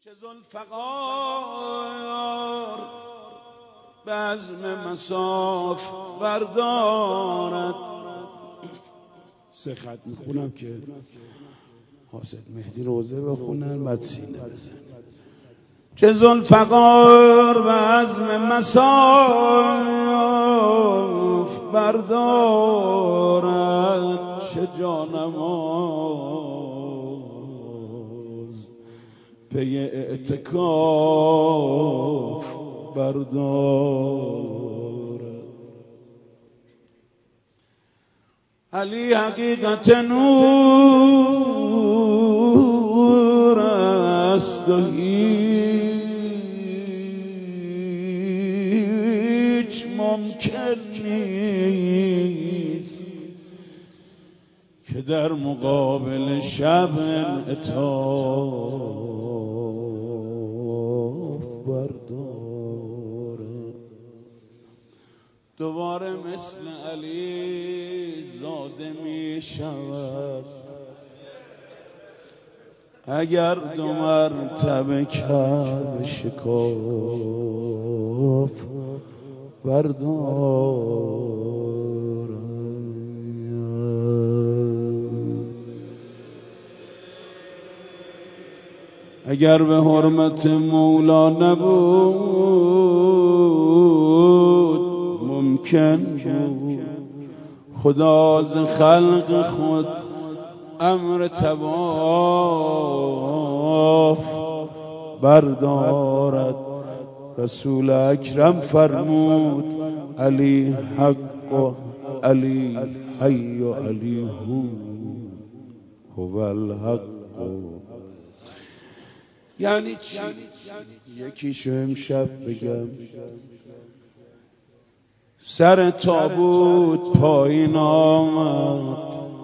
چه ذوالفقار بزم مصاف بردارد. سه خط میخونم که حاسد مهدی روزه بخونن بعد سینه بزن. چه ذوالفقار بزم مصاف بردارد، چه جانماز پی اعتکاف بردارد. علی حقیقت نور است و هیچ ممکن نیست که در مقابل شب انعطاف بردارد. دوباره مثل علی زاده می شود اگر دو مرتبه کعبه شکاف بردارد. اگر به حرمت مولا نبود ممکن بود خدا ز خلق خود امر طواف بردارد. رسول اکرم فرمود علی حق و علی حی و علی هو الحق. یعنی چی؟ یکیشو امشب بگم. سر تابوت پایین آمد،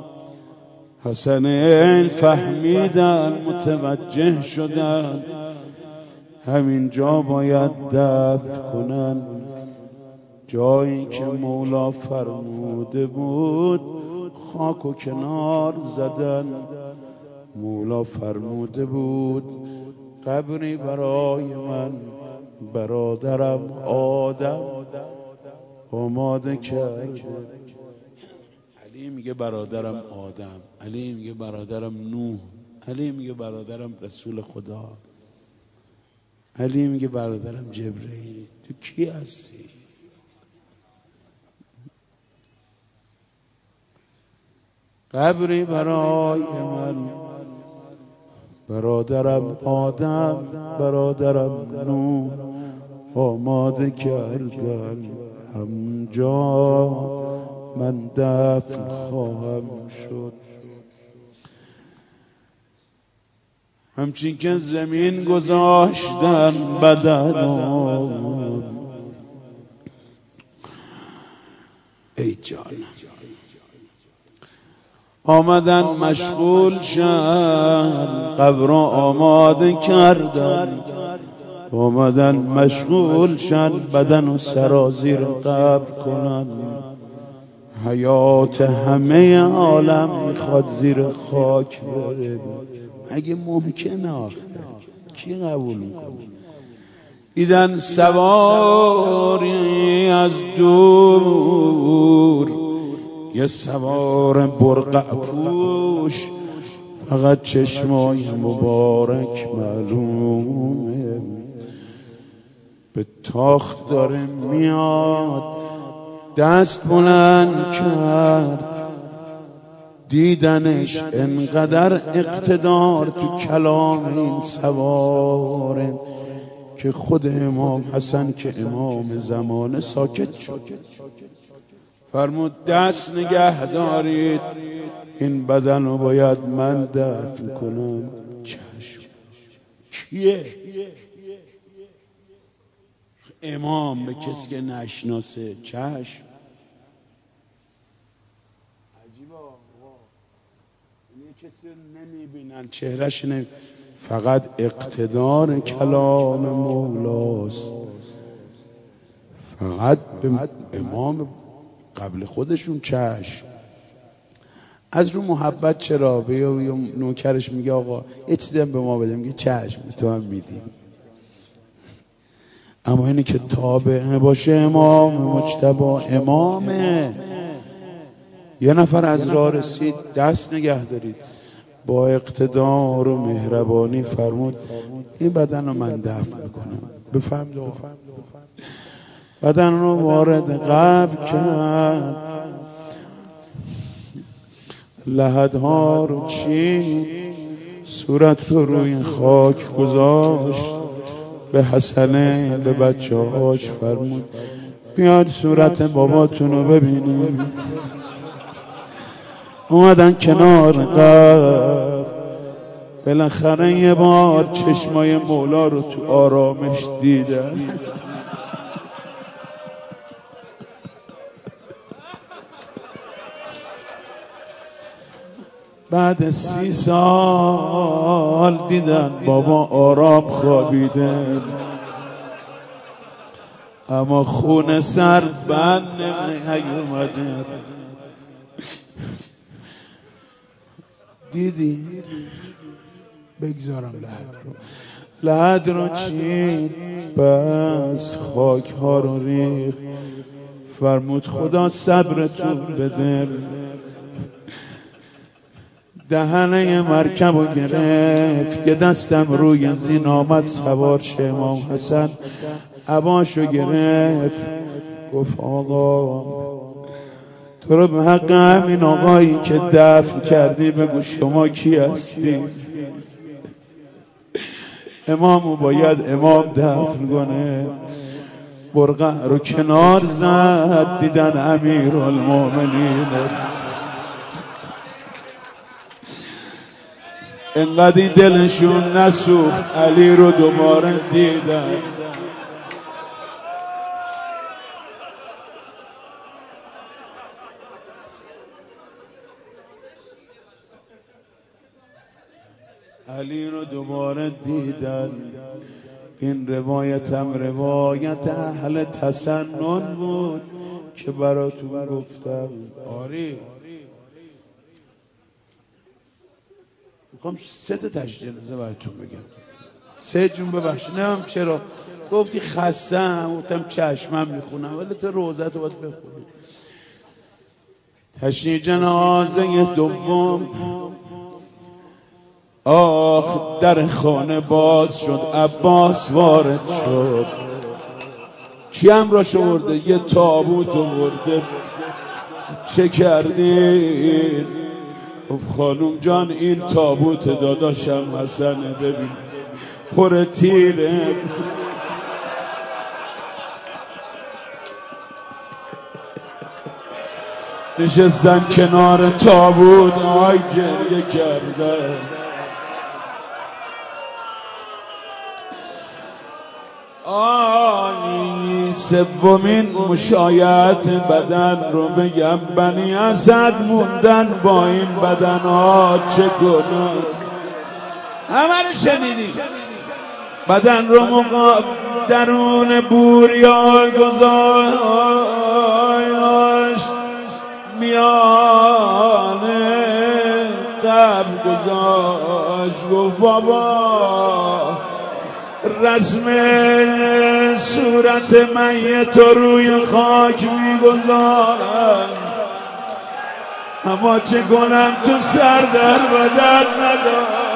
حسنین فهمیدن متوجه شدن همین جا باید دفن کنن، جایی که مولا فرموده بود خاک و کنار زدن. مولا فرموده بود قبری برای من برادرم آدم آماده کرد. علی میگه برادرم آدم، علی میگه برادرم نوح، علی میگه برادرم رسول خدا، علی میگه برادرم جبرئیل. تو کی هستی؟ قبری برای من برادرم آدم برادرم نوح آماده کردن، همجا من دفن خواهم شد. همچین که زمین گذاشتن بدنم ای جان آمدن مشغول شن قبر آماده کردن، آمدن مشغول شن بدن و سرازیر قبر کنن. حیات همه عالم میخواد زیر خاک بره، اگه ممکنه آخر کی قبول میکنه؟ دیدن سواری از دور، یه سوار برقع پوش، فقط چشمای مبارک معلومه، به تاخت داره میاد. دست بلند کرد دیدنش انقدر اقتدار تو کلام این سواره که خود امام حسن که امام زمانه ساکت شد. فرمود دست نگه دارید، این بدن رو باید من دفن کنم. چشم. کیه؟ امام به کسی که نشناسه چشم. عجیبه یه کسی نمیبینن چهرش فقط اقتدار کلام مولاست. فقط به امام قبل خودشون چشم. از رو محبت چرا به نوکرش میگه آقا یه چیزی هم به ما بده، میگه چشم تو هم میدیم. اما اینی که تابع باشه امام مجتبی امامه. یه نفر از راه رسید، دست نگه دارید، با اقتدار و مهربانی فرمود این بدن رو من دفن میکنم. بفهم دو بدن رو وارد قبر کرد، لحدها رو چید، صورت رو روی خاک گذاشت، به حسنه به بچه هاش فرمود بیاد صورت باباتون رو ببینید. اومدن کنار قبر، بالاخره یه بار چشمای مولا رو تو آرامش دیدن. بعد 30 سال دیدن بابا آرام خوابیده، اما خون سر بند نیومده. دیدی بگذارم لحد رو چید، بس خاک ها رو ریخ، فرمود خدا صبرتون بده. دهنه مرکب رو گرفت که دستم روی زین آمد سوار شه. امام حسن عباشو گرفت، گفت آقا تو رو به حق همین آقایی که دفن کردی بگو شما کی هستی؟ امامو باید امام دفن کنه. برقع رو کنار زد، دیدن امیرالمومنین. انقدر دلشون نسوخت علی رو دوباره دیدن. علی رو دوباره دیدن. این روایت هم روایت اهل تسنن بود که براتون گفتم. آری میخوام 3 تا تشجنازه براتون بگم. 3 جون ببخشید نمیم چرا گفتی خستم، گفتم چشمم میخونم، ولی تو روزت رو باید بخونی. تشییع جنازه دوم، آخ در خانه باز شد، عباس وارد شد. چی همراهش آورده؟ یه تابوت آورده. چه کردین؟ گفت خانوم جان این تابوت داداشم حسنه، ببین پر تیره. نشستن کنار تابوت، آی گریه کرده. آی سومین مشایعت بدن رو بگم. بنی اسد موندن با این بدن ها چه گناه. همه رو شنیدی. بدن رو درون بوریا گذاشت، میانه قبر گذاشت. گفت بابا رسم صورت میت روی خاک میگذارم، اما چه کنم تو سر در بدن ندارم.